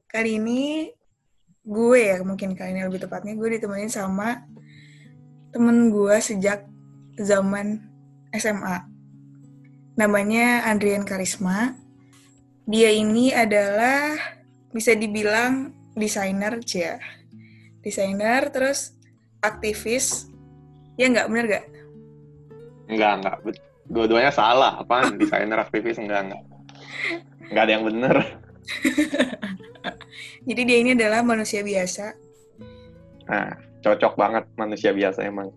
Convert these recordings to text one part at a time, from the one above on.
Kali ini gue ya, mungkin kali ini lebih tepatnya gue ditemenin sama temen gue sejak zaman SMA. Namanya Andrian Karisma. Dia ini adalah bisa dibilang desainer, cia. Desainer terus aktivis. Ya nggak, bener nggak? Enggak. Dua-duanya salah. Apaan? Desainer aktivis? Enggak. Enggak ada yang bener. Jadi dia ini adalah manusia biasa Nah, cocok banget manusia biasa emang.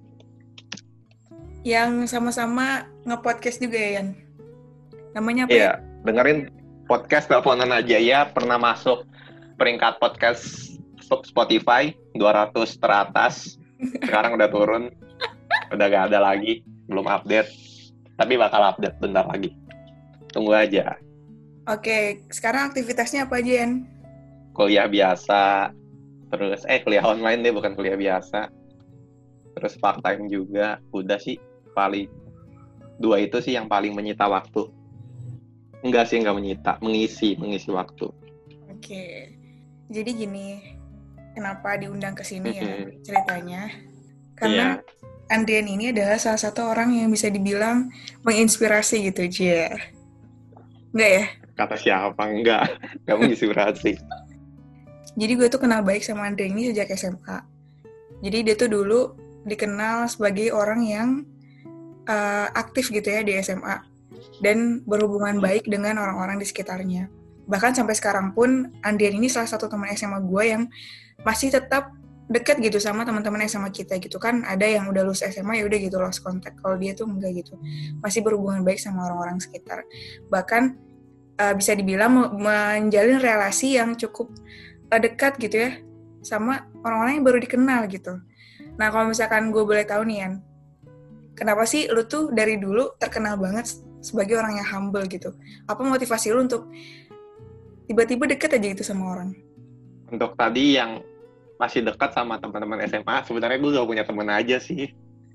yang sama-sama nge-podcast juga ya, Yan. Namanya apa ya? Iya, dengerin podcast teleponan aja ya. Pernah masuk peringkat podcast Spotify 200 teratas. Sekarang udah turun. Udah gak ada lagi. Belum update. Tapi bakal update bentar lagi. Tunggu aja. Oke, sekarang aktivitasnya apa aja, Yan? Kuliah biasa. Terus, kuliah online deh, bukan kuliah biasa. Terus part time juga. Udah sih, paling dua itu sih yang paling menyita waktu. Enggak sih, enggak menyita, mengisi waktu. Oke, jadi gini, kenapa diundang ke sini ya Mm-mm. ceritanya? Karena Iya, Andrian ini adalah salah satu orang yang bisa dibilang menginspirasi gitu, Cie. Enggak ya? kata siapa enggak menginspirasi. Jadi gue tuh kenal baik sama Andrian ini sejak SMA. Jadi dia tuh dulu dikenal sebagai orang yang aktif gitu ya di SMA. Dan berhubungan baik dengan orang-orang di sekitarnya. Bahkan sampai sekarang pun Andrian ini salah satu teman SMA gue yang masih tetap dekat gitu sama teman-teman SMA kita gitu kan. Ada yang udah lulus SMA ya udah gitu lost contact. Kalau dia tuh enggak gitu, masih berhubungan baik sama orang-orang sekitar. Bahkan bisa dibilang menjalin relasi yang cukup dekat gitu ya sama orang-orang yang baru dikenal gitu. Nah kalau misalkan gue boleh tahu nih Yan, kenapa sih lu tuh dari dulu terkenal banget sebagai orang yang humble gitu? Apa motivasi lu untuk tiba-tiba deket aja gitu sama orang? Untuk tadi yang masih dekat sama teman-teman SMA, sebenarnya gue gak punya teman aja sih.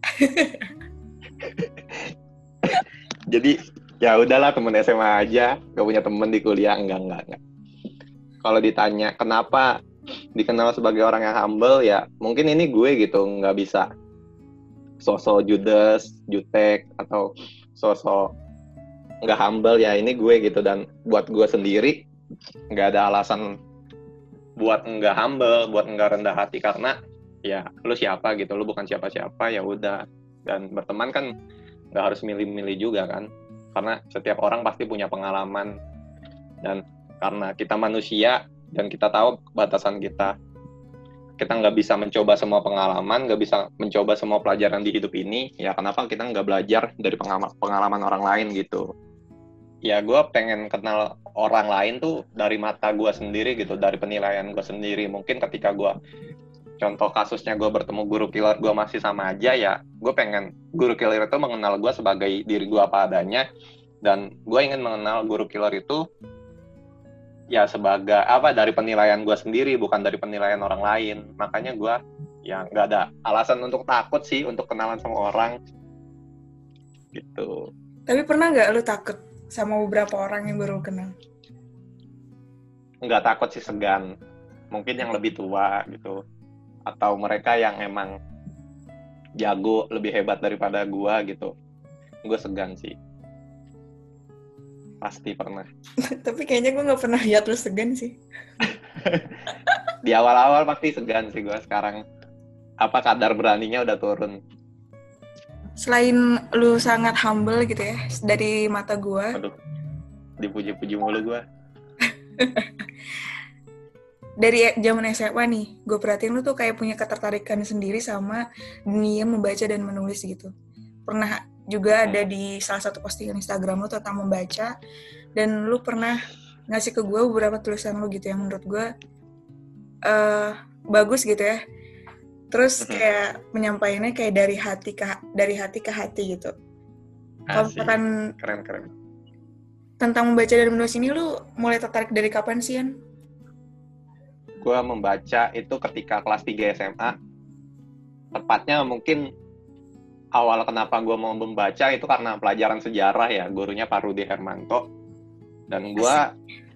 Jadi ya udahlah, teman SMA aja, gak punya teman di kuliah. Enggak. Kalau ditanya kenapa dikenal sebagai orang yang humble, ya mungkin ini gue gitu, nggak bisa sosok judes, jutek, atau sosok nggak humble, ya ini gue gitu. Dan buat gue sendiri nggak ada alasan buat nggak humble, buat nggak rendah hati, karena ya lu siapa gitu, lu bukan siapa-siapa, ya udah. Dan berteman kan nggak harus milih-milih juga kan, karena setiap orang pasti punya pengalaman. Dan karena kita manusia dan kita tahu batasan kita nggak bisa mencoba semua pengalaman, nggak bisa mencoba semua pelajaran di hidup ini, ya kenapa kita nggak belajar dari pengalaman orang lain gitu. Ya gue pengen kenal orang lain tuh dari mata gue sendiri gitu, dari penilaian gue sendiri. Mungkin ketika contoh kasusnya gue bertemu guru killer gue masih sama aja, ya gue pengen guru killer itu mengenal gue sebagai diri gue apa adanya. Dan gue ingin mengenal guru killer itu ya sebagai apa, dari penilaian gue sendiri, bukan dari penilaian orang lain. Makanya gue ya nggak ada alasan untuk takut sih untuk kenalan sama orang gitu. Tapi pernah nggak lu takut sama beberapa orang yang baru kenal? Nggak takut sih, segan. Mungkin yang lebih tua gitu, atau mereka yang emang jago, lebih hebat daripada gue gitu, gue segan sih. Pasti pernah. Tapi kayaknya gue nggak pernah lihat lu segan sih. Di awal-awal pasti segan sih gue. Sekarang apa, kadar beraninya udah turun. Selain lu sangat humble gitu ya dari mata gue, Aduh, dipuji-puji mulu gue. dari zaman SMA nih, gue perhatiin lu tuh kayak punya ketertarikan sendiri sama dunia membaca dan menulis gitu. Pernah juga ada di salah satu postingan Instagram lu tentang membaca, dan lu pernah ngasih ke gue beberapa tulisan lu gitu yang menurut gue bagus gitu ya. Terus kayak menyampaikannya kayak dari hati ke hati gitu. Kalau Asik, misalkan keren. tentang membaca dan menulis ini lu mulai tertarik dari kapan sih, Yan? Gue membaca itu ketika kelas 3 SMA. Tepatnya mungkin awal kenapa gue mau membaca itu karena pelajaran sejarah ya. Gurunya Pak Rudi Hermanto. Dan gue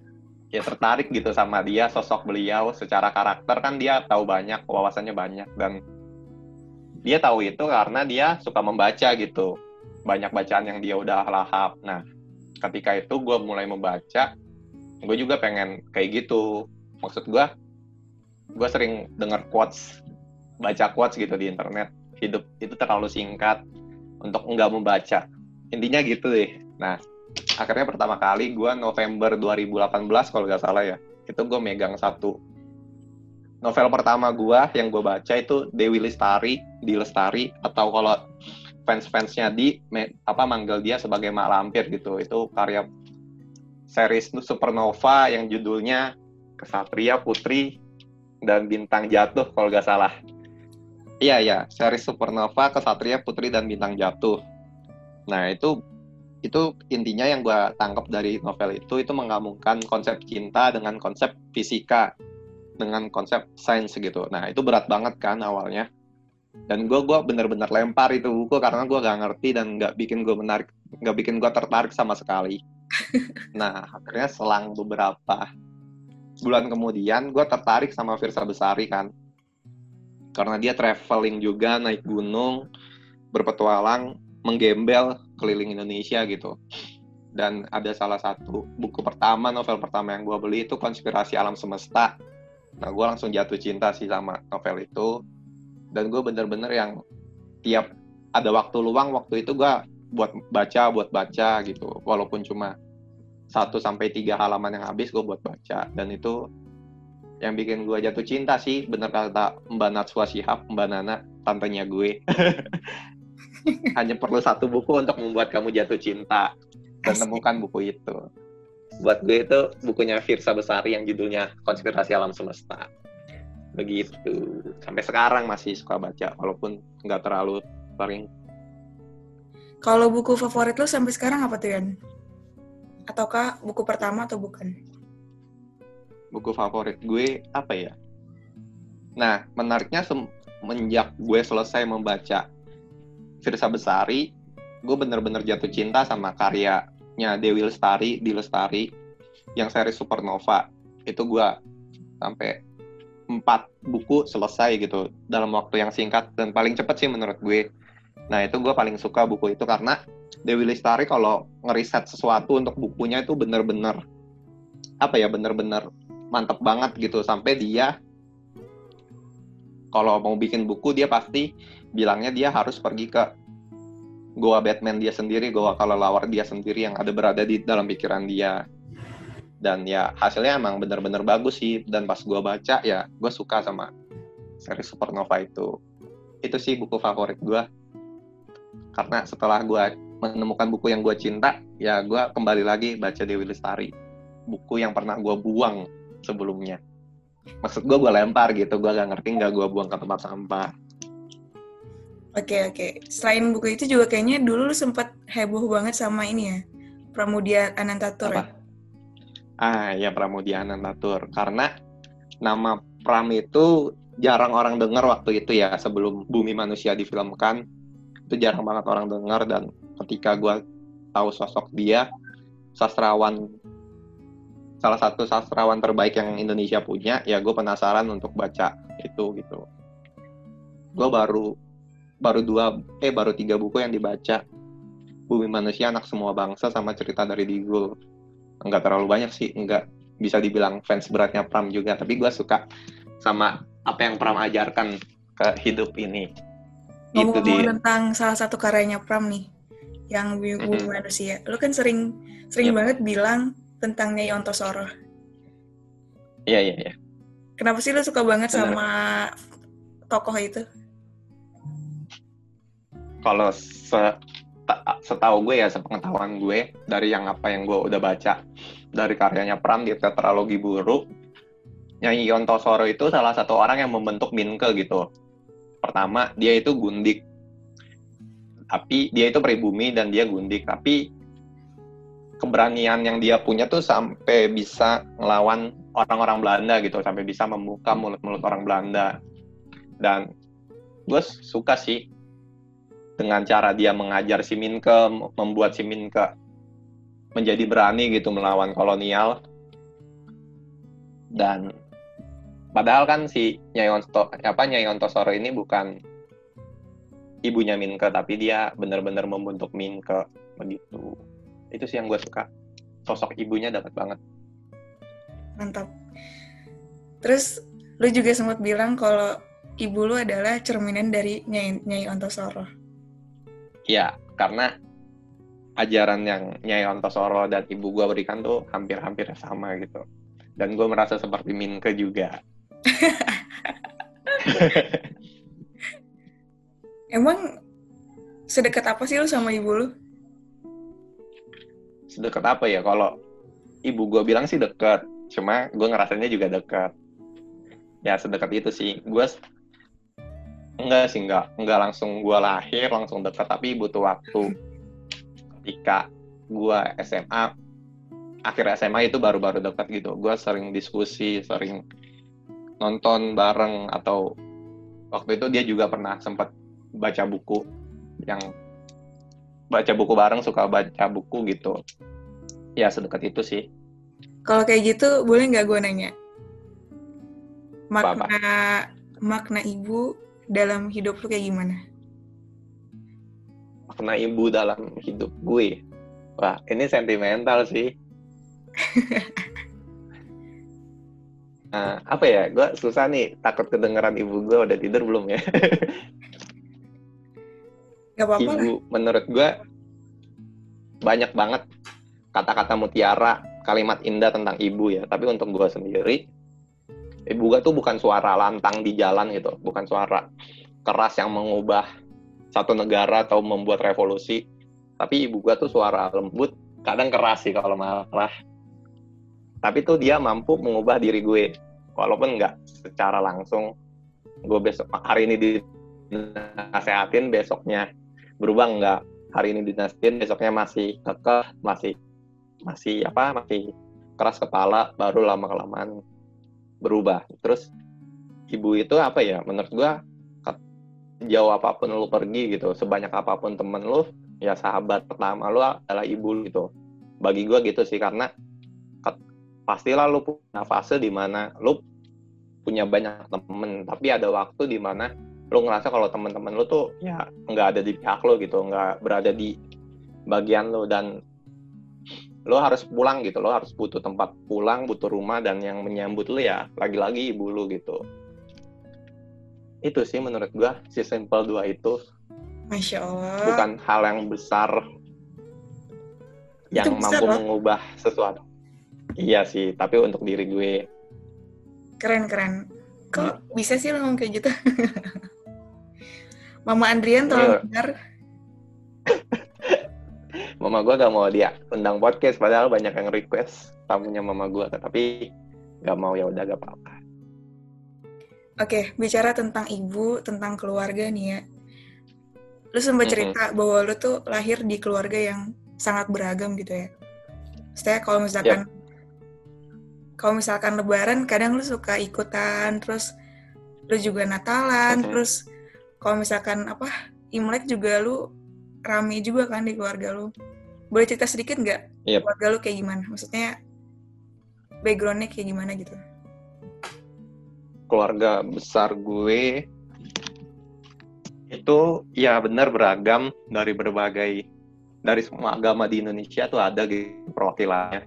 ya tertarik gitu sama dia, sosok beliau. Secara karakter kan dia tahu banyak, wawasannya banyak, dan dia tahu itu karena dia suka membaca gitu, banyak bacaan yang dia udah lahap. Nah, ketika itu gue mulai membaca, gue juga pengen kayak gitu. Maksud gue sering denger quotes, baca quotes gitu di internet. Hidup itu terlalu singkat untuk enggak membaca. Intinya gitu deh. Nah, akhirnya pertama kali gue November 2018 kalau nggak salah ya, itu gue megang satu novel pertama gue yang gue baca itu Dewi Lestari, di Lestari, atau kalau fans-fansnya manggil dia sebagai Mak Lampir gitu. Itu karya series Supernova yang judulnya Kesatria, Putri, dan Bintang Jatuh kalau nggak salah. Iya, series Supernova, Kesatria, Putri, dan Bintang Jatuh. Nah, itu intinya yang gue tangkap dari novel itu menggabungkan konsep cinta dengan konsep fisika, dengan konsep sains gitu. Nah, itu berat banget kan awalnya. Dan gue bener-bener lempar itu buku karena gue gak ngerti dan gak bikin gue tertarik sama sekali. Nah, akhirnya selang beberapa bulan kemudian gue tertarik sama Firsa Besari kan. Karena dia traveling juga, naik gunung, berpetualang, menggembel keliling Indonesia gitu. Dan ada salah satu novel pertama yang gue beli itu Konspirasi Alam Semesta. Nah, gue langsung jatuh cinta sih sama novel itu. Dan gue bener-bener yang tiap ada waktu luang, waktu itu gue buat baca gitu. Walaupun cuma 1-3 halaman yang habis, gue buat baca. Dan itu yang bikin gue jatuh cinta sih, bener kata Mbak Natswa Shihab, Mbak Nana, tantenya gue. Hanya perlu satu buku untuk membuat kamu jatuh cinta. Dan temukan buku itu. Buat gue itu bukunya Firsa Besari yang judulnya Konspirasi Alam Semesta. Begitu. Sampai sekarang masih suka baca, walaupun nggak terlalu sering. Kalau buku favorit lo sampai sekarang apa tuh, Yan? Ataukah buku pertama atau bukan? Buku favorit gue apa ya? Nah, menariknya semenjak gue selesai membaca Firsa Besari, gue bener-bener jatuh cinta sama karyanya Dewi Lestari, di Lestari, yang seri Supernova. Itu gue sampai 4 buku selesai gitu dalam waktu yang singkat dan paling cepat sih menurut gue. Nah, itu gue paling suka buku itu karena Dewi Lestari kalau ngeriset sesuatu untuk bukunya itu bener-bener mantep banget gitu. Sampai dia kalau mau bikin buku, dia pasti bilangnya dia harus pergi ke goa Batman dia sendiri, goa kelelawar dia sendiri yang berada di dalam pikiran dia. Dan ya hasilnya emang bener-bener bagus sih. Dan pas gue baca ya gue suka sama seri Supernova itu. Itu sih buku favorit gue. Karena setelah gue menemukan buku yang gue cinta, ya gue kembali lagi baca Dewi Lestari. Buku yang pernah gue buang sebelumnya. Maksud gue lempar gitu, gue gak ngerti, gak gue buang ke tempat sampah. Oke. Selain buku itu juga kayaknya dulu lu sempat heboh banget sama ini ya, Pramudia Anantatur. Apa? Ya Pramudia Anantatur. Karena nama Pram itu jarang orang dengar waktu itu ya, sebelum Bumi Manusia difilmkan. Itu jarang banget orang dengar, dan ketika gue tahu sosok dia, salah satu sastrawan terbaik yang Indonesia punya, ya gue penasaran untuk baca itu gitu. Gue baru 3 buku yang dibaca. Bumi Manusia, Anak Semua Bangsa, sama Cerita dari Digul. Enggak terlalu banyak sih, enggak bisa dibilang fans beratnya Pram juga, tapi gue suka sama apa yang Pram ajarkan ke hidup ini. Ngomong-ngomong tentang salah satu karyanya Pram nih, yang Bumi Manusia, lu kan sering banget bilang tentang Nyai Ontosoro. Iya. Kenapa sih lu suka banget sama tokoh itu? Kalau setahu gue ya, sepengetahuan gue dari apa yang gue udah baca dari karyanya Pram di Tetralogi Buruk, Nyai Ontosoro itu salah satu orang yang membentuk Minke gitu. Pertama, dia itu gundik. Tapi dia itu pribumi dan dia gundik, tapi keberanian yang dia punya tuh sampai bisa ngelawan orang-orang Belanda gitu, sampai bisa membuka mulut-mulut orang Belanda. Dan gue suka sih dengan cara dia mengajar si Minke, membuat si Minke menjadi berani gitu melawan kolonial. Dan padahal kan si Nyai Ontosoro ini bukan ibunya Minke, tapi dia benar-benar membentuk Minke begitu. Itu sih yang gue suka. Sosok ibunya dapat banget. Mantap. Terus lu juga sempat bilang kalau ibu lu adalah cerminan dari Nyai Ontosoro. Iya, karena ajaran yang Nyai Ontosoro dan ibu gue berikan tuh hampir-hampir sama gitu. Dan gue merasa seperti Minke juga. Emang sedekat apa sih lu sama ibu lu? Sedekat apa ya? Kalau ibu gue bilang sih dekat, cuma gue ngerasanya juga dekat. Ya sedekat itu sih. Gue enggak langsung gue lahir langsung dekat, tapi butuh waktu. Ketika gue SMA, akhir SMA itu baru-baru dekat gitu. Gue sering diskusi, sering nonton bareng, atau waktu itu dia juga pernah sempat baca buku bareng, suka baca buku gitu. Ya sedekat itu sih. Kalau kayak gitu boleh nggak gue nanya? Apa? Makna ibu dalam hidup lu kayak gimana? Makna ibu dalam hidup gue. Wah, ini sentimental sih. Apa ya? Gue susah nih, takut kedengeran ibu gue udah tidur belum ya? Gak apa-apa Ibu lah. menurut gue banyak banget kata-kata mutiara, kalimat indah tentang ibu ya. Tapi untuk gue sendiri, ibu gue tuh bukan suara lantang di jalan gitu, bukan suara keras yang mengubah satu negara atau membuat revolusi. Tapi ibu gue tuh suara lembut, kadang keras sih kalau marah. Tapi tuh dia mampu mengubah diri gue, walaupun nggak secara langsung. Gue besok hari ini dinasehatin, besoknya berubah nggak. Hari ini dinasehatin, besoknya masih kekeh, masih keras kepala, baru lama-kelamaan berubah. Terus ibu itu apa ya, menurut gue jauh apapun lu pergi gitu, sebanyak apapun temen lu, ya sahabat pertama lu adalah ibu lu gitu. Bagi gue gitu sih, karena pastilah lu punya fase di mana lu punya banyak temen, tapi ada waktu di mana lu ngerasa kalau temen-temen lu tuh ya nggak ada di pihak lu gitu, nggak berada di bagian lu, dan lo harus pulang gitu, lo harus butuh tempat pulang, butuh rumah, dan yang menyambut lo ya lagi-lagi ibu lo gitu. Itu sih menurut gua, si simple dua itu. Masya Allah. Bukan hal yang besar yang besar mampu loh. mengubah sesuatu. Iya sih, tapi untuk diri gue. Keren. Kok bisa sih lo ngomong kayak gitu? Mama Andrian tolong dengar. Mama gue gak mau dia undang podcast, padahal banyak yang request tamunya mama gue, tapi gak mau, ya udah gak apa-apa. Oke, bicara tentang ibu, tentang keluarga nih ya. Lu sempat cerita bahwa lu tuh lahir di keluarga yang sangat beragam gitu ya. Maksudnya kalau misalkan Lebaran, kadang lu suka ikutan, terus lu juga Natalan, terus kalau misalkan Imlek juga lu rame juga kan di keluarga lu. Boleh cerita sedikit nggak? Keluarga lu kayak gimana? Maksudnya background-nya kayak gimana gitu? Keluarga besar gue itu ya benar beragam, dari semua agama di Indonesia tuh ada gitu perwakilannya.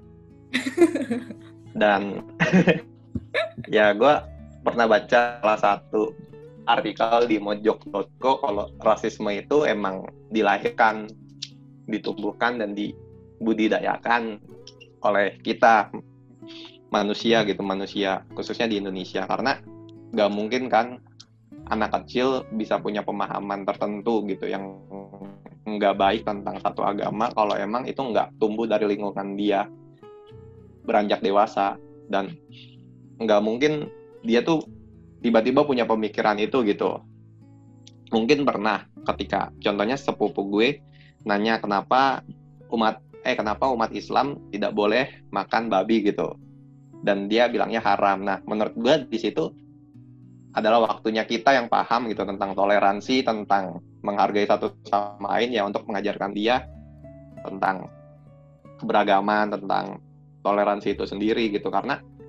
Dan ya gue pernah baca salah satu artikel di mojok.co kalau rasisme itu emang dilahirkan, ditumbuhkan, dan dibudidayakan oleh kita manusia khususnya di Indonesia, karena nggak mungkin kan anak kecil bisa punya pemahaman tertentu gitu yang nggak baik tentang satu agama kalau emang itu nggak tumbuh dari lingkungan dia beranjak dewasa. Dan nggak mungkin dia tuh tiba-tiba punya pemikiran itu gitu. Mungkin pernah ketika contohnya sepupu gue nanya kenapa umat Islam tidak boleh makan babi gitu, dan dia bilangnya haram. Nah, menurut gue di situ adalah waktunya kita yang paham gitu tentang toleransi, tentang menghargai satu sama lain ya, untuk mengajarkan dia tentang keberagaman, tentang toleransi itu sendiri gitu. Karena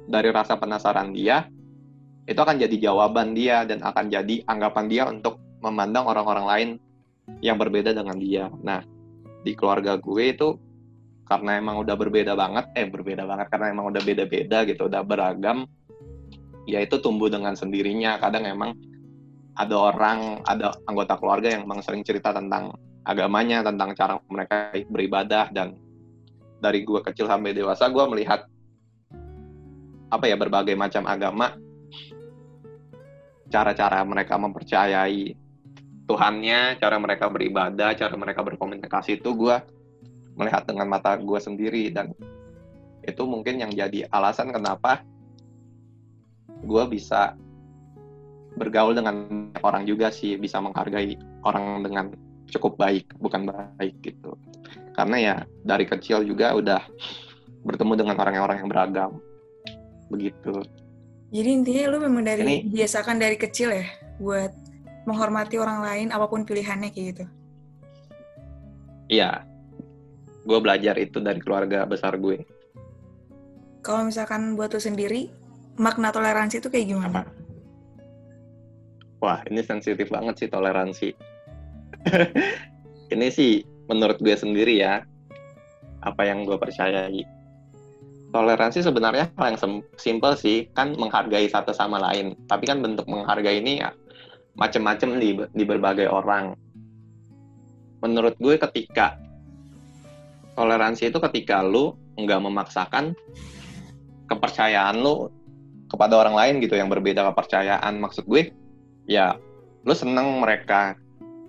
dari rasa penasaran dia, itu akan jadi jawaban dia dan akan jadi anggapan dia untuk memandang orang-orang lain yang berbeda dengan dia. Nah, di keluarga gue itu karena emang udah berbeda banget karena emang udah beda-beda gitu, udah beragam, ya itu tumbuh dengan sendirinya. Kadang emang ada anggota keluarga yang emang sering cerita tentang agamanya, tentang cara mereka beribadah, dan dari gue kecil sampai dewasa gue melihat berbagai macam agama, cara-cara mereka mempercayai Tuhannya, cara mereka beribadah, cara mereka berkomunikasi, itu gue melihat dengan mata gue sendiri, dan itu mungkin yang jadi alasan kenapa gue bisa bergaul dengan orang juga sih, bisa menghargai orang dengan cukup baik, bukan baik gitu. Karena ya dari kecil juga udah bertemu dengan orang-orang yang beragam, begitu. Jadi intinya lu memang biasakan dari kecil ya buat menghormati orang lain apapun pilihannya kayak gitu. Iya, gue belajar itu dari keluarga besar gue. Kalau misalkan buat lu sendiri, makna toleransi itu kayak gimana? Wah, ini sensitif banget sih toleransi. Ini sih menurut gue sendiri ya, apa yang gue percayai. Toleransi sebenarnya hal yang simpel sih, kan menghargai satu sama lain. Tapi kan bentuk menghargai ini ya macam-macam di berbagai orang. Menurut gue toleransi itu ketika lu nggak memaksakan kepercayaan lu kepada orang lain gitu, yang berbeda kepercayaan. Maksud gue, ya lu seneng mereka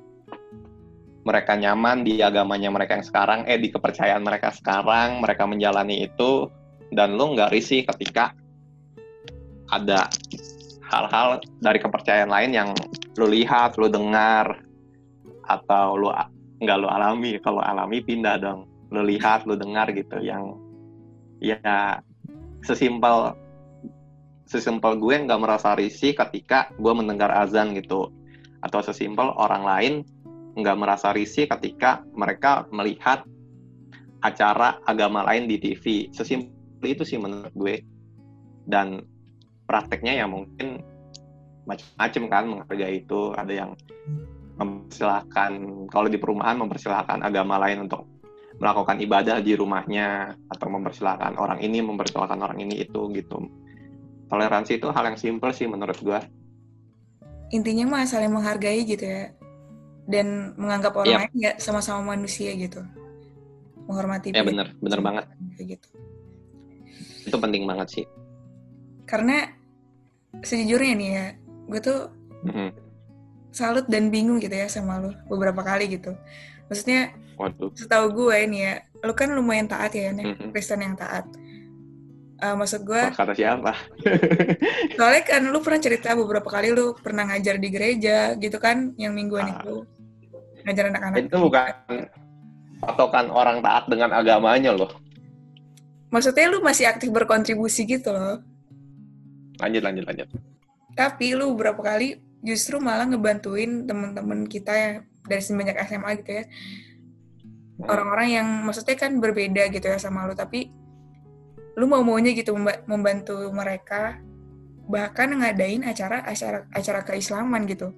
nyaman di agamanya mereka yang sekarang, di kepercayaan mereka sekarang, mereka menjalani itu, dan lu nggak risih ketika ada hal-hal dari kepercayaan lain yang lu lihat, lu dengar, atau lu nggak lu alami. Kalau alami pindah dong, lu lihat, lu dengar gitu, yang ya sesimpel gue nggak merasa risih ketika gue mendengar azan gitu, atau sesimpel orang lain nggak merasa risih ketika mereka melihat acara agama lain di TV. Sesimpel itu sih menurut gue. Dan prakteknya ya mungkin macam-macam kan menghargai itu. Ada yang mempersilahkan, kalau di perumahan mempersilahkan agama lain untuk melakukan ibadah di rumahnya, atau mempersilahkan orang ini mempersilahkan orang ini itu gitu. Toleransi itu hal yang simpel sih menurut gue. Intinya mah saling menghargai gitu ya, dan menganggap orang lain ya sama-sama manusia gitu, menghormati. Ya bener banget gitu. Itu penting banget sih. Karena sejujurnya nih ya, gue tuh salut dan bingung gitu ya sama lu beberapa kali gitu. Maksudnya, setahu gue nih ya, lu kan lumayan taat ya, Kristen yang taat. Maksud gue, kata siapa? Soalnya kan lu pernah cerita beberapa kali lu pernah ngajar di gereja gitu kan, yang mingguan itu ngajar anak-anak. Itu bukan patokan orang taat dengan agamanya loh. Maksudnya lu masih aktif berkontribusi gitu loh. Lanjut. Tapi lu beberapa kali justru malah ngebantuin teman-teman kita yang dari semenjak SMA gitu ya. Orang-orang yang maksudnya kan berbeda gitu ya sama lu, tapi lu mau-maunya gitu membantu mereka, bahkan ngadain acara keislaman gitu.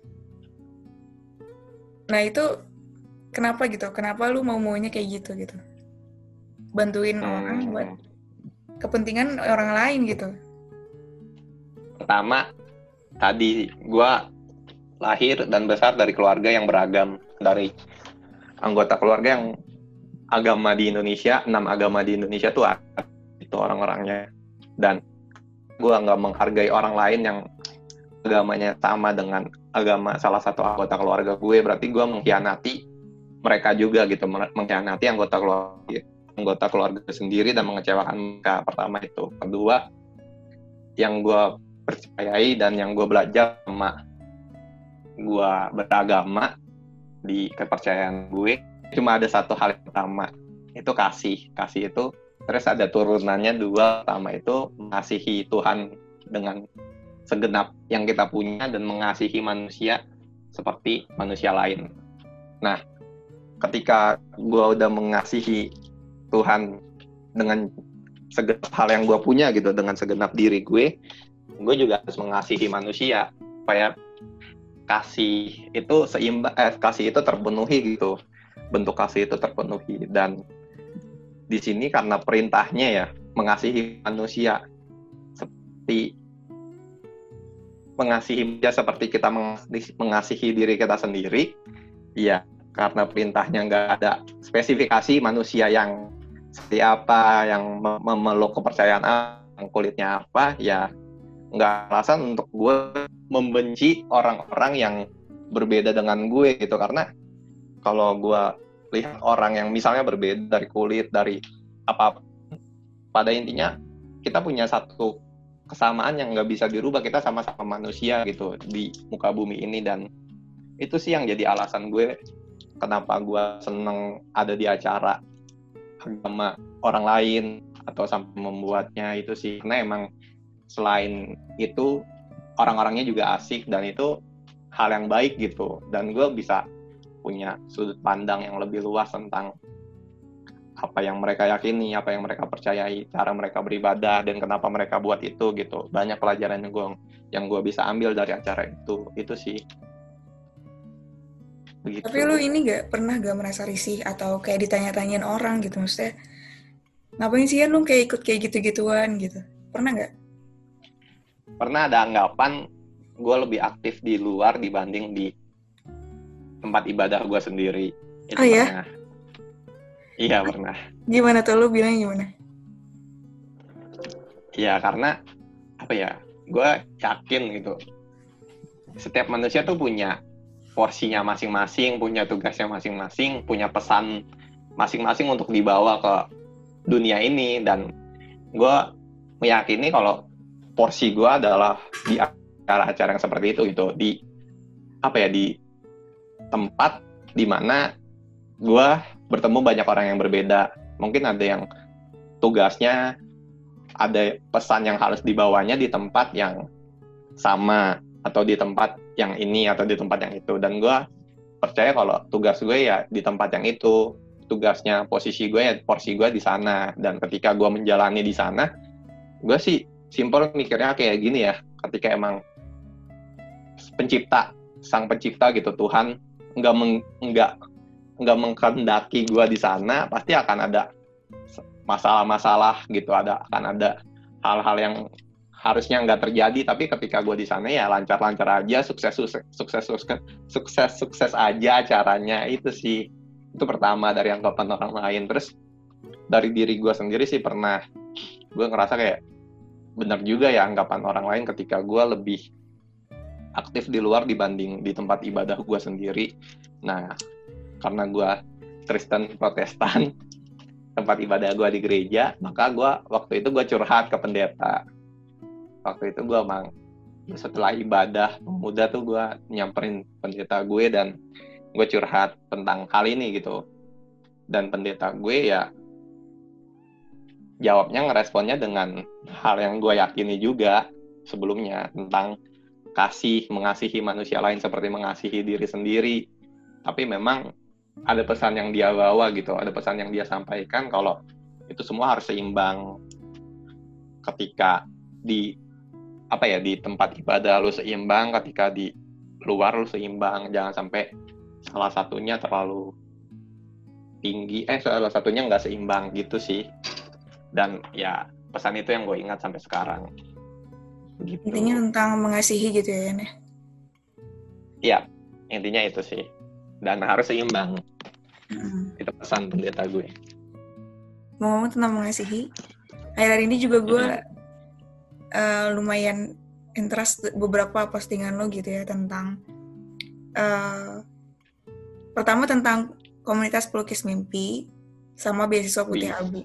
Nah itu kenapa gitu? Kenapa lu mau-maunya kayak gitu? Bantuin orang buat kepentingan orang lain gitu. Pertama, tadi gue lahir dan besar dari keluarga yang beragam, dari anggota keluarga yang agama di Indonesia, 6 agama di Indonesia tuh itu orang-orangnya. Dan gue nggak menghargai orang lain yang agamanya sama dengan agama salah satu anggota keluarga gue, berarti gue mengkhianati mereka juga gitu, mengkhianati anggota keluarga sendiri dan mengecewakan mereka. Pertama itu. Kedua, yang gue percayai dan yang gue belajar sama gue beragama di kepercayaan gue, cuma ada satu hal yang pertama, itu kasih itu. Terus ada turunannya 2, pertama itu mengasihi Tuhan dengan segenap yang kita punya dan mengasihi manusia seperti manusia lain. Nah, ketika gue udah mengasihi Tuhan dengan segenap hal yang gue punya gitu, dengan segenap diri gue juga harus mengasihi manusia supaya kasih itu kasih itu terpenuhi gitu, bentuk kasih itu terpenuhi. Dan di sini karena perintahnya ya mengasihi manusia seperti seperti kita mengasihi diri kita sendiri, ya karena perintahnya nggak ada spesifikasi manusia yang seperti apa, yang memeluk kepercayaan yang kulitnya apa, ya nggak alasan untuk gue membenci orang-orang yang berbeda dengan gue gitu. Karena kalau gue lihat orang yang misalnya berbeda dari kulit, dari apa, pada intinya kita punya satu kesamaan yang nggak bisa dirubah, kita sama-sama manusia gitu di muka bumi ini. Dan itu sih yang jadi alasan gue kenapa gue seneng ada di acara agama orang lain atau sampai membuatnya itu sih, karena emang selain itu orang-orangnya juga asik dan itu hal yang baik gitu, dan gue bisa punya sudut pandang yang lebih luas tentang apa yang mereka yakini, apa yang mereka percayai, cara mereka beribadah, dan kenapa mereka buat itu gitu. Banyak pelajaran yang gue bisa ambil dari acara itu sih. Begitu. Tapi lu ini pernah gak merasa risih atau kayak ditanya-tanyain orang gitu, maksudnya ngapain sih ya lu kayak ikut kayak gitu-gituan gitu? Pernah gak? Pernah ada anggapan gue lebih aktif di luar dibanding di tempat ibadah gue sendiri. Itu ya? pernah. Iya pernah. Gimana tuh, lu bilangnya gimana? Ya karena apa ya, gue yakin gitu, setiap manusia tuh punya porsinya masing-masing, punya tugasnya masing-masing, punya pesan masing-masing untuk dibawa ke dunia ini. Dan gue meyakini kalau porsi gue adalah di acara-acara yang seperti itu gitu, di tempat dimana gue bertemu banyak orang yang berbeda. Mungkin ada yang tugasnya, ada pesan yang harus dibawanya di tempat yang sama, atau di tempat yang ini, atau di tempat yang itu. Dan gue percaya kalau tugas gue ya di tempat yang itu, tugasnya, posisi gue ya porsi gue di sana. Dan ketika gue menjalani di sana, gue sih simpel mikirnya kayak gini ya, ketika emang sang pencipta gitu, Tuhan nggak menghendaki gue di sana, pasti akan ada masalah-masalah gitu, akan ada hal-hal yang harusnya nggak terjadi. Tapi ketika gue di sana ya lancar-lancar aja, sukses aja acaranya. Itu sih, itu pertama dari anggapan orang lain. Terus dari diri gue sendiri sih pernah gue ngerasa kayak benar juga ya anggapan orang lain ketika gue lebih aktif di luar dibanding di tempat ibadah gue sendiri. Nah, karena gue Kristen Protestan, tempat ibadah gue di gereja, maka waktu itu gue curhat ke pendeta. Waktu itu gue emang setelah ibadah pemuda tuh gue nyamperin pendeta gue dan gue curhat tentang hal ini gitu. Dan pendeta gue ya jawabnya, ngeresponnya dengan hal yang gue yakini juga sebelumnya, tentang mengasihi manusia lain seperti mengasihi diri sendiri. Tapi memang ada pesan yang dia bawa gitu, ada pesan yang dia sampaikan kalau itu semua harus seimbang. Ketika di tempat ibadah lu seimbang, ketika di luar lu seimbang. Jangan sampai salah satunya terlalu tinggi, salah satunya nggak seimbang gitu sih. Dan ya pesan itu yang gue ingat sampai sekarang. Gitu. Intinya tentang mengasihi gitu ya, Yan? Iya, intinya itu sih. Dan harus seimbang. Itu pesan pendeta gue. Mau ngomong tentang mengasihi, akhir-akhir ini juga gue lumayan interest beberapa postingan lo gitu ya, tentang pertama tentang komunitas pelukis mimpi sama beasiswa putih abu.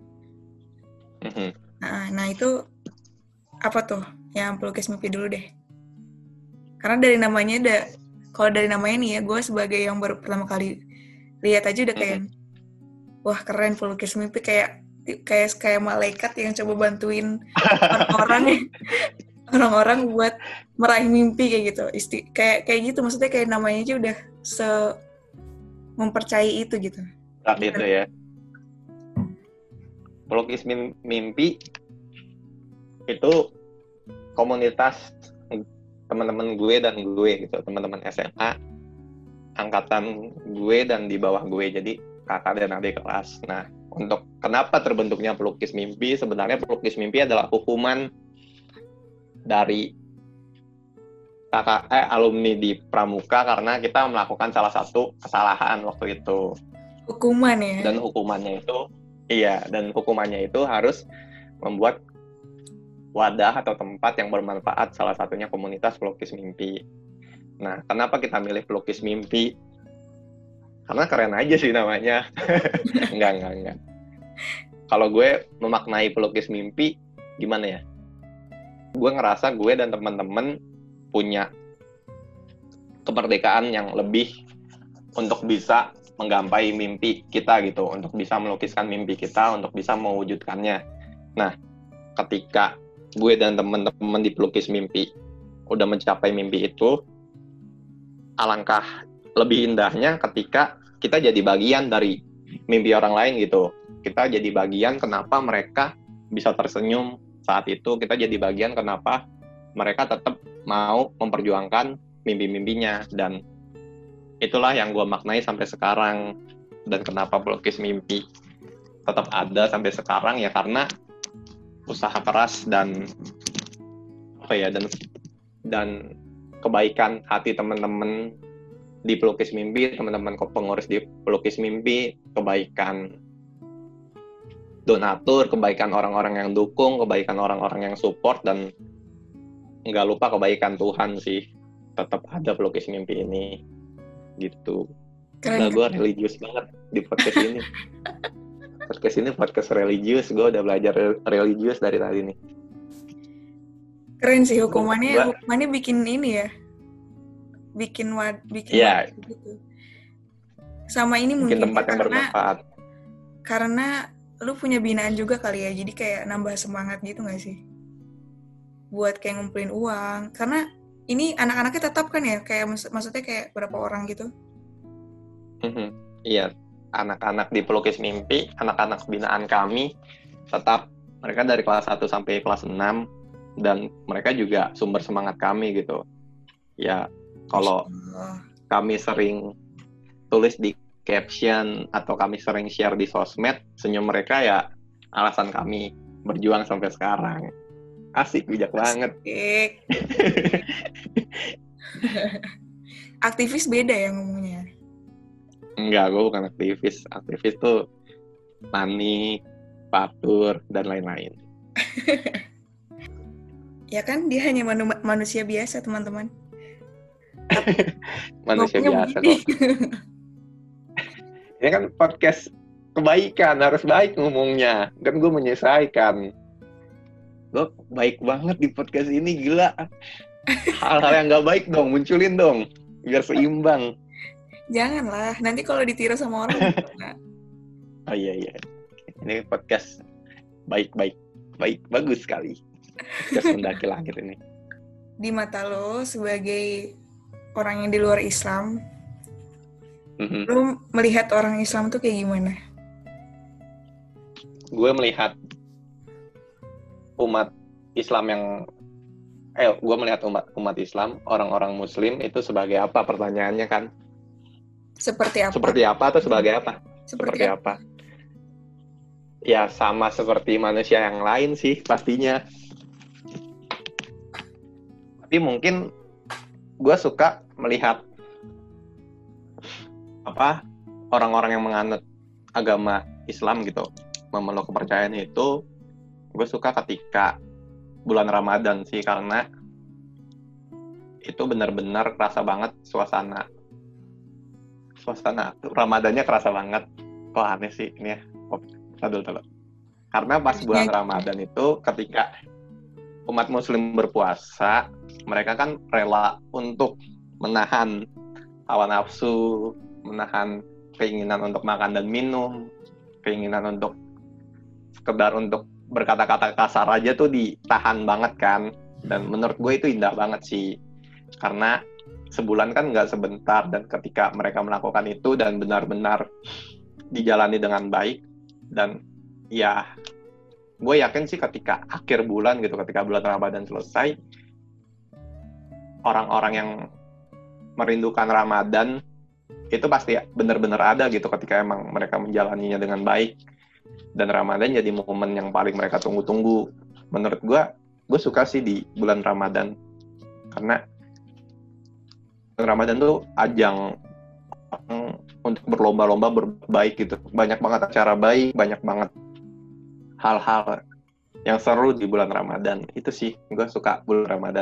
Nah itu apa tuh yang pelukis mimpi dulu deh? Karena dari namanya kalau dari namanya nih ya, gue sebagai yang baru pertama kali lihat aja udah kayak wah keren, pelukis mimpi, kayak malaikat yang coba bantuin orang-orang buat meraih mimpi kayak gitu. Kayak gitu, maksudnya kayak namanya aja udah mempercayai itu gitu. Saat itu ya. Pelukis Mimpi itu komunitas teman-teman gue dan gue gitu, teman-teman SMA angkatan gue dan di bawah gue, jadi kakak dan adik kelas. Nah, untuk kenapa terbentuknya Pelukis Mimpi, sebenarnya Pelukis Mimpi adalah hukuman dari alumni di Pramuka karena kita melakukan salah satu kesalahan waktu itu. Hukuman ya? Dan hukumannya itu harus membuat wadah atau tempat yang bermanfaat, salah satunya komunitas Pelukis Mimpi. Nah, kenapa kita milih Pelukis Mimpi? Karena keren aja sih namanya. Enggak. Kalau gue memaknai Pelukis Mimpi, gimana ya? Gue ngerasa gue dan teman-teman punya kemerdekaan yang lebih untuk bisa menggapai mimpi kita gitu, untuk bisa melukiskan mimpi kita, untuk bisa mewujudkannya. Nah, ketika gue dan teman-teman di Pelukis Mimpi udah mencapai mimpi itu, alangkah lebih indahnya ketika kita jadi bagian dari mimpi orang lain gitu. Kita jadi bagian kenapa mereka bisa tersenyum saat itu, kita jadi bagian kenapa mereka tetap mau memperjuangkan mimpi-mimpinya, dan itulah yang gue maknai sampai sekarang. Dan kenapa Pelukis Mimpi tetap ada sampai sekarang ya karena usaha keras dan dan kebaikan hati teman-teman di Pelukis Mimpi, teman-teman pengurus di Pelukis Mimpi, kebaikan donatur, kebaikan orang-orang yang dukung, kebaikan orang-orang yang support, dan nggak lupa kebaikan Tuhan sih, tetap ada Pelukis Mimpi ini gitu. Nah, gue religius banget di podcast ini. Podcast religius, gue udah belajar religius dari tadi nih. Keren sih hukumannya bikin ini ya, bikin yeah. gitu. Sama ini bikin mungkin tempat yang bermanfaat. Karena lu punya binaan juga kali ya, jadi kayak nambah semangat gitu nggak sih? Buat kayak ngumpulin uang, karena ini anak-anaknya tetap kan ya, kayak maksudnya kayak berapa orang gitu? Iya, anak-anak di Pelukis Mimpi, anak-anak binaan kami, tetap mereka dari kelas 1 sampai kelas 6, dan mereka juga sumber semangat kami gitu. Ya, kalau kami sering tulis di caption atau kami sering share di sosmed, senyum mereka ya alasan kami berjuang sampai sekarang. Asik, bijak banget. Aktivis beda ya ngomongnya? Enggak, gue bukan aktivis. Aktivis tuh panik, patur, dan lain-lain. Ya kan, dia hanya manusia biasa, teman-teman. Manusia biasa kok. Ini kan podcast kebaikan, harus baik ngomongnya. Kan gue menyesuaikan. Gue baik banget di podcast ini, gila. Hal-hal yang gak baik dong, munculin dong. Biar seimbang. Janganlah, nanti kalau ditiru sama orang gimana? Oh iya. Ini podcast baik, bagus sekali. Podcast mendaki langit ini. Di mata lo, sebagai orang yang di luar Islam, lo melihat orang Islam tuh kayak gimana? Gue melihat umat Islam gue melihat umat Islam, orang-orang Muslim itu sebagai apa, pertanyaannya kan? Seperti apa? Seperti apa atau sebagai apa? Seperti apa? Ya sama seperti manusia yang lain sih pastinya. Tapi mungkin gue suka melihat orang-orang yang menganut agama Islam gitu, memeluk kepercayaan itu, gue suka ketika bulan Ramadan sih, karena itu benar-benar kerasa banget suasana Ramadannya kerasa banget. Kok aneh sih ini ya? Tadul. Karena pas bulan Ramadan itu ketika umat Muslim berpuasa, mereka kan rela untuk menahan hawa nafsu, menahan keinginan untuk makan dan minum, keinginan untuk sekedar untuk berkata-kata kasar aja tuh ditahan banget kan. Dan menurut gue itu indah banget sih, karena sebulan kan nggak sebentar, dan ketika mereka melakukan itu dan benar-benar dijalani dengan baik, dan ya gue yakin sih ketika akhir bulan gitu, ketika bulan Ramadan selesai, orang-orang yang merindukan Ramadan itu pasti benar-benar ada gitu ketika emang mereka menjalaninya dengan baik. Dan Ramadan jadi momen yang paling mereka tunggu-tunggu. Menurut gue suka sih di bulan Ramadan. Karena Ramadan tuh ajang untuk berlomba-lomba berbaik gitu. Banyak banget acara baik, banyak banget hal-hal yang seru di bulan Ramadan. Itu sih, gue suka bulan Ramadan.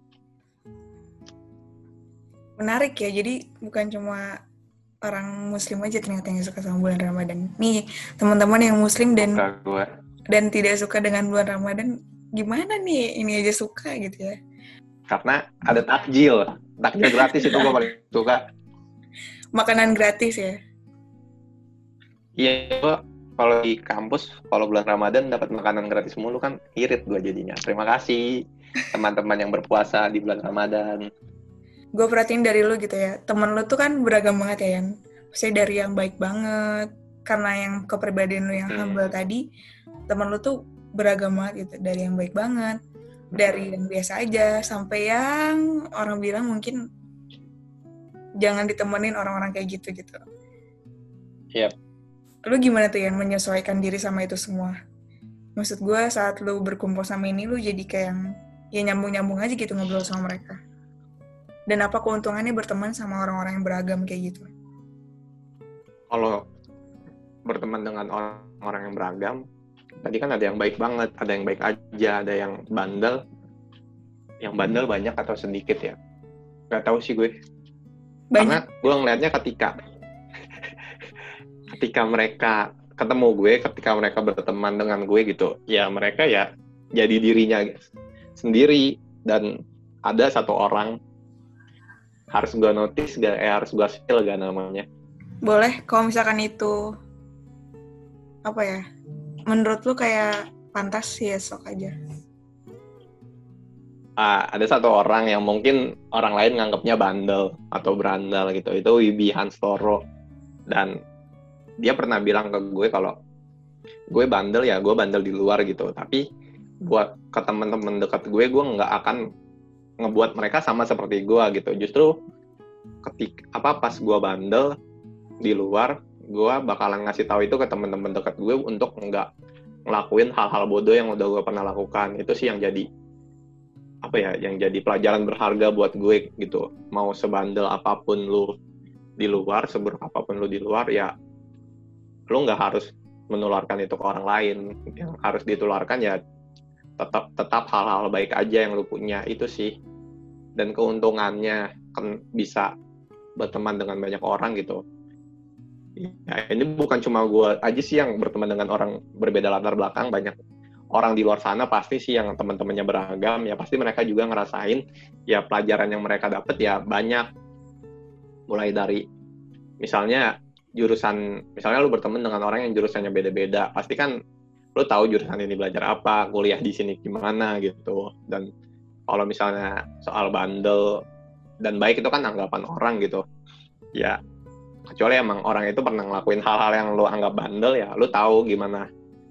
Menarik ya, jadi bukan cuma orang muslim aja ternyata yang suka sama bulan Ramadan. Nih, teman-teman yang muslim dan tidak suka dengan bulan Ramadan, gimana nih? Ini aja suka gitu ya. Karena ada takjil gratis itu gue paling suka. Makanan gratis ya? Iya, gue kalau di kampus, kalau bulan Ramadan dapat makanan gratis mulu kan irit gue jadinya. Terima kasih teman-teman yang berpuasa di bulan Ramadan. Gue perhatiin dari lu gitu ya, temen lu tuh kan beragam banget ya, Yan. Maksudnya dari yang baik banget, karena yang kepribadian lu yang humble tadi, temen lu tuh beragam banget gitu. Dari yang baik banget, dari yang biasa aja, sampai yang orang bilang mungkin jangan ditemenin orang-orang kayak gitu. Yep. Lu gimana tuh Yan menyesuaikan diri sama itu semua? Maksud gue saat lu berkumpul sama ini, lu jadi kayak yang, ya nyambung-nyambung aja gitu ngobrol sama mereka. Dan apa keuntungannya berteman sama orang-orang yang beragam kayak gitu? Kalau berteman dengan orang-orang yang beragam, tadi kan ada yang baik banget, ada yang baik aja, ada yang bandel. Yang bandel banyak atau sedikit ya? Gak tahu sih gue. Banyak. Karena gue ngeliatnya ketika mereka ketemu gue, ketika mereka berteman dengan gue gitu, ya mereka ya jadi dirinya sendiri. Dan ada satu orang harus gue notice, harus gue spill gak namanya. Boleh, kalau misalkan itu apa ya, menurut lu kayak pantas ya sok aja. Ada satu orang yang mungkin orang lain nganggapnya bandel atau berandal gitu, itu Wibi Hanstoro. Dan dia pernah bilang ke gue kalau gue bandel ya, gue bandel di luar gitu, tapi buat ke teman-teman dekat gue nggak akan ngebuat mereka sama seperti gue gitu. Justru pas gue bandel di luar, gue bakalan ngasih tahu itu ke teman-teman dekat gue untuk nggak ngelakuin hal-hal bodoh yang udah gue pernah lakukan. Itu sih yang jadi yang jadi pelajaran berharga buat gue gitu. Mau sebandel apapun lu di luar, seburuk apapun lu di luar, ya lu nggak harus menularkan itu ke orang lain. Yang harus ditularkan ya tetap hal-hal baik aja yang lu punya, itu sih. Dan keuntungannya kan bisa berteman dengan banyak orang gitu. Ya, ini bukan cuma gue aja sih yang berteman dengan orang berbeda latar belakang. Banyak orang di luar sana pasti sih yang teman-temannya beragam, ya pasti mereka juga ngerasain ya pelajaran yang mereka dapat ya banyak. Mulai dari misalnya misalnya lu berteman dengan orang yang jurusannya beda-beda, pasti kan lu tahu jurusan ini belajar apa, kuliah di sini gimana gitu. Dan kalau misalnya soal bandel dan baik itu kan anggapan orang gitu. Ya, kecuali emang orang itu pernah ngelakuin hal-hal yang lu anggap bandel, ya lu tahu gimana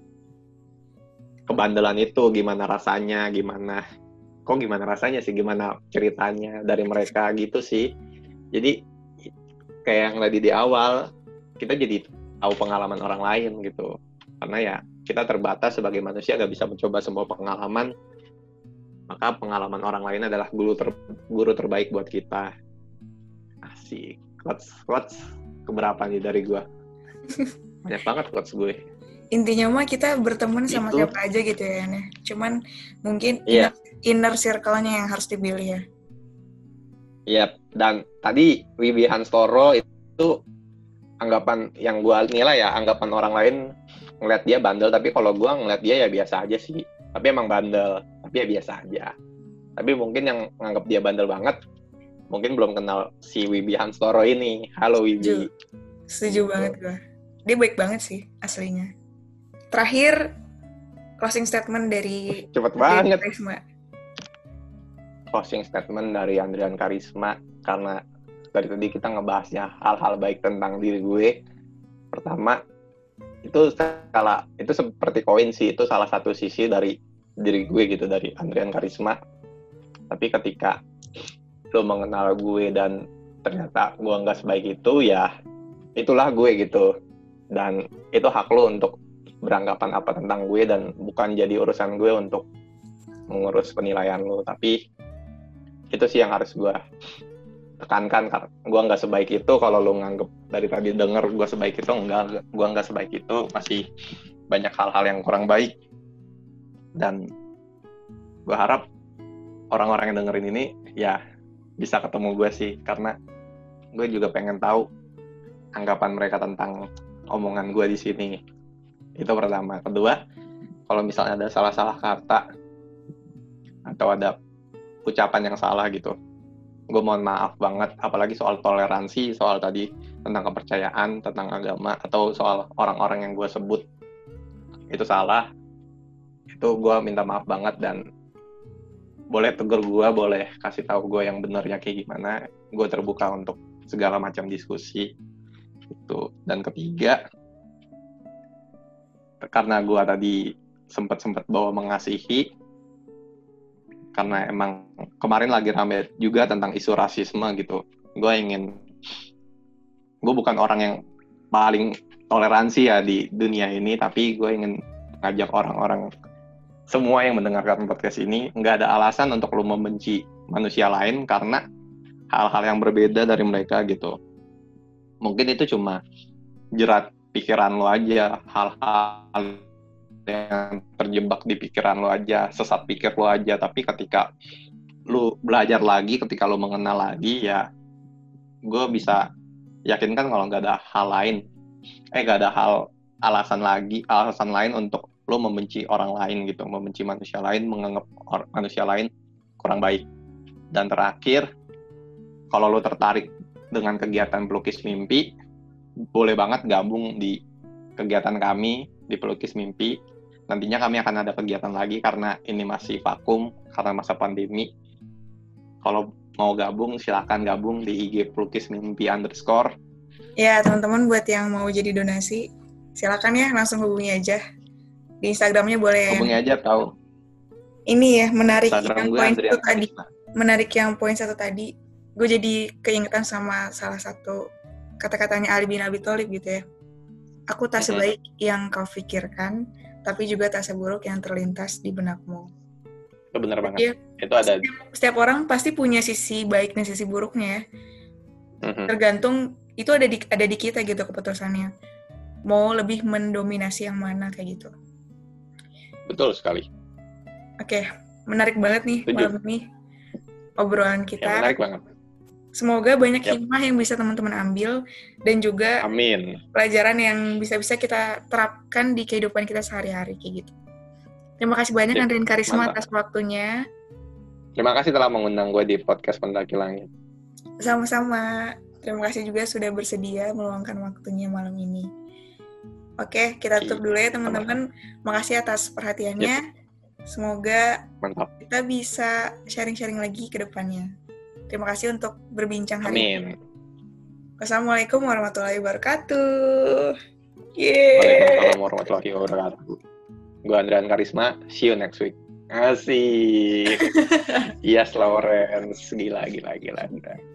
kebandelan itu, gimana rasanya, gimana rasanya sih, gimana ceritanya dari mereka gitu sih. Jadi kayak yang tadi di awal, kita jadi tahu pengalaman orang lain gitu. Karena ya kita terbatas sebagai manusia, gak bisa mencoba semua pengalaman. Maka pengalaman orang lain adalah guru terbaik buat kita. Asik. Quotes keberapa nih dari gue? Banyak banget quotes gue. Intinya mah kita berteman sama siapa aja gitu ya, Ane. Cuman mungkin inner circle-nya yang harus dipilih ya. Iya, dan tadi Wibi Hanstoro itu anggapan yang gue nilai ya, anggapan orang lain ngeliat dia bandel, tapi kalau gue ngeliat dia ya biasa aja sih. Tapi emang bandel, tapi ya biasa aja. Tapi mungkin yang nganggap dia bandel banget, mungkin belum kenal si Wibi Hanstoro ini. Halo Wibi. Setuju banget gue. Dia baik banget sih aslinya. Terakhir, closing statement dari cepet banget. Karisma. Closing statement dari Andrian Karisma, karena dari tadi kita ngebahasnya hal-hal baik tentang diri gue. Pertama, itu seperti koin sih, itu salah satu sisi dari diri gue gitu, dari Andrian Karisma. Tapi ketika lo mengenal gue dan ternyata gue nggak sebaik itu, ya itulah gue gitu. Dan itu hak lo untuk beranggapan apa tentang gue, dan bukan jadi urusan gue untuk mengurus penilaian lo. Tapi itu sih yang harus gue tekankan, karena gue nggak sebaik itu. Kalau lo nganggep dari tadi denger gue sebaik itu, enggak, gue nggak sebaik itu, masih banyak hal-hal yang kurang baik. Dan gue harap orang-orang yang dengerin ini ya bisa ketemu gue sih, karena gue juga pengen tahu anggapan mereka tentang omongan gue di sini. Itu pertama. Kedua, kalau misalnya ada salah-salah kata atau ada ucapan yang salah gitu, gue mohon maaf banget. Apalagi soal toleransi, soal tadi tentang kepercayaan, tentang agama, atau soal orang-orang yang gue sebut itu salah, itu gue minta maaf banget. Dan boleh tegur gue, boleh kasih tahu gue yang benernya kayak gimana. Gue terbuka untuk segala macam diskusi itu. Dan ketiga, karena gue tadi sempat bawa mengasihi, karena emang kemarin lagi rame juga tentang isu rasisme gitu. Gue bukan orang yang paling toleransi ya di dunia ini, tapi gue ingin ngajak orang-orang semua yang mendengarkan podcast ini, nggak ada alasan untuk lo membenci manusia lain karena hal-hal yang berbeda dari mereka gitu. Mungkin itu cuma jerat pikiran lo aja, hal-hal yang terjebak di pikiran lo aja, sesat pikir lo aja. Tapi ketika lo belajar lagi, ketika lo mengenal lagi, ya gue bisa yakinkan kalau nggak ada hal lain, nggak ada alasan lain untuk lo membenci orang lain gitu, membenci manusia lain, menganggap manusia lain kurang baik. Dan terakhir, kalau lo tertarik dengan kegiatan Pelukis Mimpi, boleh banget gabung di kegiatan kami di Pelukis Mimpi. Nantinya kami akan ada kegiatan lagi karena ini masih vakum karena masa pandemi. Kalau mau gabung, silakan gabung di IG Pelukis Mimpi _ Ya, teman-teman buat yang mau jadi donasi, silakan ya, langsung hubungi aja. Di Instagramnya boleh. Hubungi aja, tahu. Ini ya, menarik Instagram yang gue poin Andrian satu tadi. Karisma. Menarik yang poin satu tadi. Gue jadi keingetan sama salah satu kata-katanya Ali bin Abi Thalib gitu ya. Aku tak sebaik yang kau pikirkan, tapi juga tak seburuk yang terlintas di benakmu. Itu benar banget. Ya, itu ada. Setiap orang pasti punya sisi baik dan sisi buruknya ya. Tergantung, itu ada di kita gitu keputusannya. Mau lebih mendominasi yang mana kayak gitu. Betul sekali. Oke, menarik banget nih malam ini obrolan kita. Ya, menarik banget. Semoga banyak hikmah yang bisa teman-teman ambil dan juga amin, pelajaran yang bisa kita terapkan di kehidupan kita sehari-hari kayak gitu. Terima kasih banyak Andrian Karisma atas waktunya. Terima kasih telah mengundang gue di podcast Pendaki Langit. Sama-sama. Terima kasih juga sudah bersedia meluangkan waktunya malam ini. Oke, kita tutup dulu ya teman-teman. Makasih atas perhatiannya. Semoga kita bisa sharing-sharing lagi ke depannya. Terima kasih untuk berbincang hari ini. Wassalamualaikum warahmatullahi wabarakatuh. Waalaikumsalam warahmatullahi wabarakatuh. Gue Andrian Karisma. See you next week. Asik. Yes, Lawrence. Gila.